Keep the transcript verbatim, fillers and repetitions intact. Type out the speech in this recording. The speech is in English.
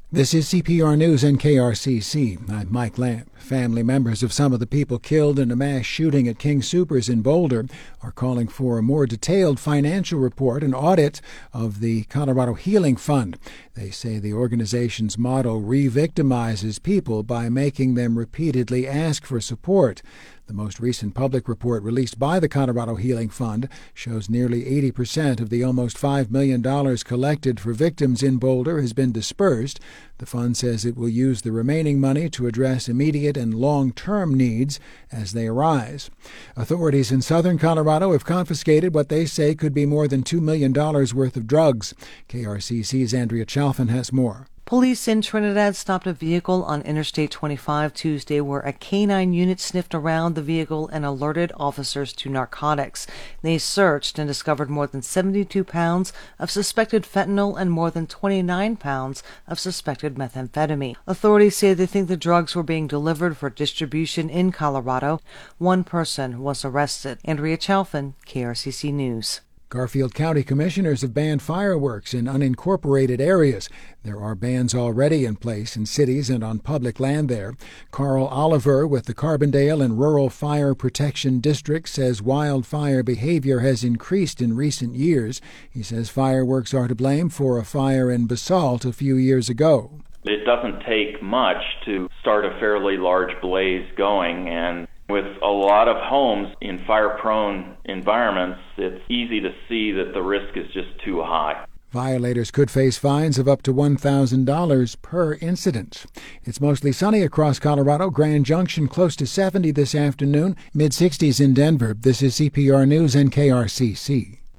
This is C P R News and K R C C. I'm Mike Lamp. Family members of some of the people killed in a mass shooting at King Soopers in Boulder are calling for a more detailed financial report and audit of the Colorado Healing Fund. They say the organization's motto re-victimizes people by making them repeatedly ask for support. The most recent public report released by the Colorado Healing Fund shows nearly eighty percent of the almost five million dollars collected for victims in Boulder has been dispersed. The fund says it will use the remaining money to address immediate and long-term needs as they arise. Authorities in southern Colorado have confiscated what they say could be more than two million dollars worth of drugs. K R C C's Andrea Chalfin has more. Police in Trinidad stopped a vehicle on Interstate twenty-five Tuesday where a canine unit sniffed around the vehicle and alerted officers to narcotics. They searched and discovered more than seventy-two pounds of suspected fentanyl and more than twenty-nine pounds of suspected methamphetamine. Authorities say they think the drugs were being delivered for distribution in Colorado. One person was arrested. Andrea Chalfin, K R C C News. Garfield County commissioners have banned fireworks in unincorporated areas. There are bans already in place in cities and on public land there. Carl Oliver with the Carbondale and Rural Fire Protection District says wildfire behavior has increased in recent years. He says fireworks are to blame for a fire in Basalt a few years ago. It doesn't take much to start a fairly large blaze going, and with a lot of homes in fire-prone environments, it's easy to see that the risk is just too high. Violators could face fines of up to one thousand dollars per incident. It's mostly sunny across Colorado. Grand Junction close to seventy this afternoon, mid-sixties in Denver. This is C P R News and K R C C.